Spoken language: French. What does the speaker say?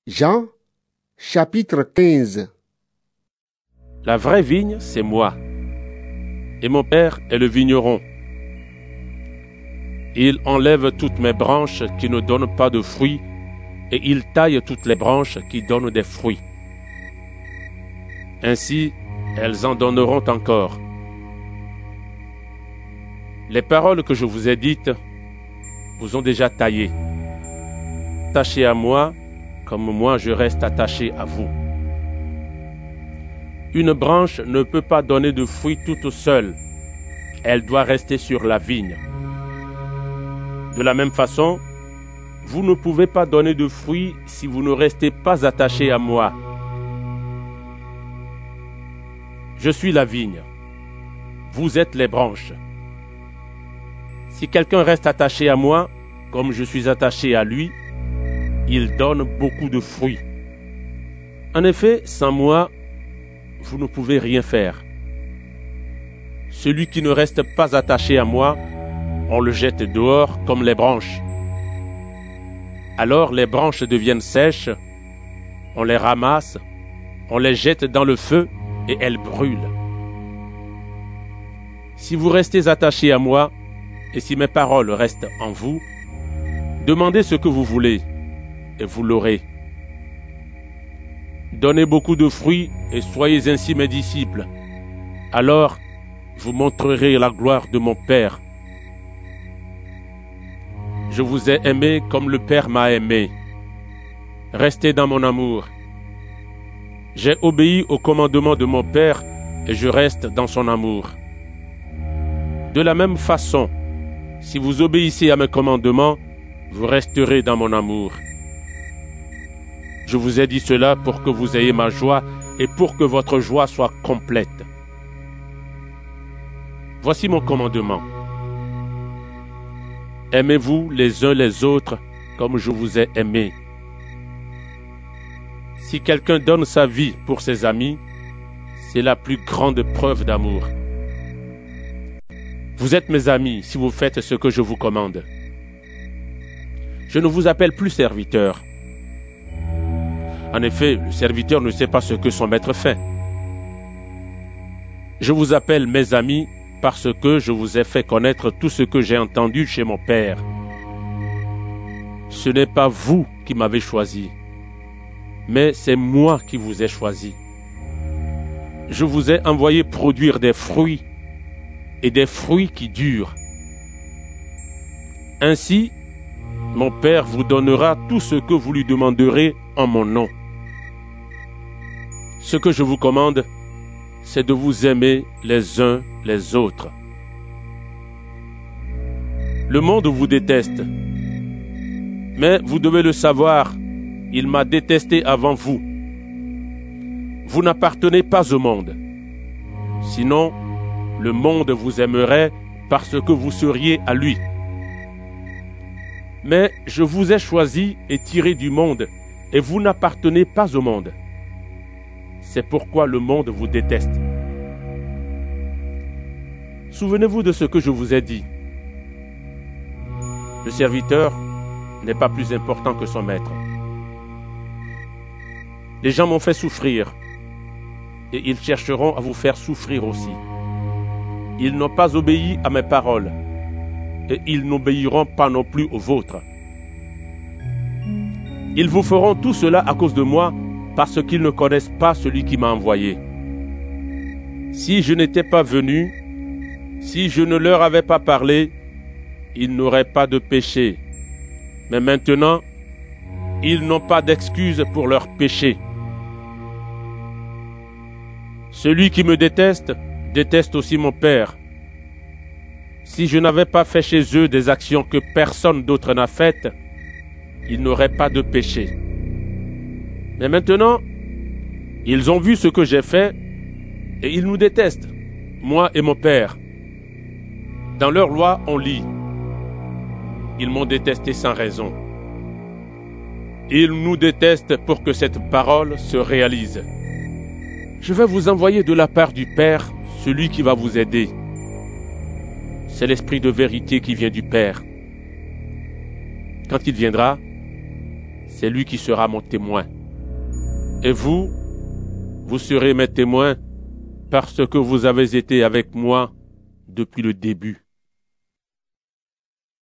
Jean, chapitre 15. La vraie vigne, c'est moi, et mon Père est le vigneron. Il enlève toutes mes branches qui ne donnent pas de fruits, et il taille toutes les branches qui donnent des fruits. Ainsi, elles en donneront encore. Les paroles que je vous ai dites vous ont déjà taillé. Attachez à moi, comme moi je reste attaché à vous. Une branche ne peut pas donner de fruits toute seule. Elle doit rester sur la vigne. De la même façon, vous ne pouvez pas donner de fruits si vous ne restez pas attaché à moi. Je suis la vigne. Vous êtes les branches. Si quelqu'un reste attaché à moi, comme je suis attaché à lui, il donne beaucoup de fruits. En effet, sans moi, vous ne pouvez rien faire. Celui qui ne reste pas attaché à moi, on le jette dehors comme les branches. Alors les branches deviennent sèches, on les ramasse, on les jette dans le feu et elles brûlent. Si vous restez attaché à moi, et si mes paroles restent en vous, demandez ce que vous voulez, et vous l'aurez. Donnez beaucoup de fruits et soyez ainsi mes disciples. Alors, vous montrerez la gloire de mon Père. Je vous ai aimé comme le Père m'a aimé. Restez dans mon amour. J'ai obéi au commandement de mon Père et je reste dans son amour. De la même façon, si vous obéissez à mes commandements, vous resterez dans mon amour. Je vous ai dit cela pour que vous ayez ma joie et pour que votre joie soit complète. Voici mon commandement. Aimez-vous les uns les autres comme je vous ai aimés. Si quelqu'un donne sa vie pour ses amis, c'est la plus grande preuve d'amour. Vous êtes mes amis si vous faites ce que je vous commande. Je ne vous appelle plus serviteur. En effet, le serviteur ne sait pas ce que son maître fait. Je vous appelle mes amis parce que je vous ai fait connaître tout ce que j'ai entendu chez mon Père. Ce n'est pas vous qui m'avez choisi, mais c'est moi qui vous ai choisi. Je vous ai envoyé produire des fruits, et des fruits qui durent. Ainsi, mon Père vous donnera tout ce que vous lui demanderez en mon nom. Ce que je vous commande, c'est de vous aimer les uns les autres. Le monde vous déteste, mais vous devez le savoir, il m'a détesté avant vous. Vous n'appartenez pas au monde. Sinon, le monde vous aimerait parce que vous seriez à lui. Mais je vous ai choisi et tiré du monde, et vous n'appartenez pas au monde. C'est pourquoi le monde vous déteste. Souvenez-vous de ce que je vous ai dit. Le serviteur n'est pas plus important que son maître. Les gens m'ont fait souffrir, et ils chercheront à vous faire souffrir aussi. Ils n'ont pas obéi à mes paroles, et ils n'obéiront pas non plus aux vôtres. Ils vous feront tout cela à cause de moi, parce qu'ils ne connaissent pas celui qui m'a envoyé. Si je n'étais pas venu, si je ne leur avais pas parlé, ils n'auraient pas de péché. Mais maintenant, ils n'ont pas d'excuse pour leur péché. Celui qui me déteste, déteste aussi mon Père. Si je n'avais pas fait chez eux des actions que personne d'autre n'a faites, ils n'auraient pas de péché. Mais maintenant, ils ont vu ce que j'ai fait et ils nous détestent, moi et mon Père. Dans leur loi, on lit. Ils m'ont détesté sans raison. Ils nous détestent pour que cette parole se réalise. Je vais vous envoyer de la part du Père celui qui va vous aider. C'est l'Esprit de vérité qui vient du Père. Quand il viendra, c'est lui qui sera mon témoin. Et vous, vous serez mes témoins parce que vous avez été avec moi depuis le début.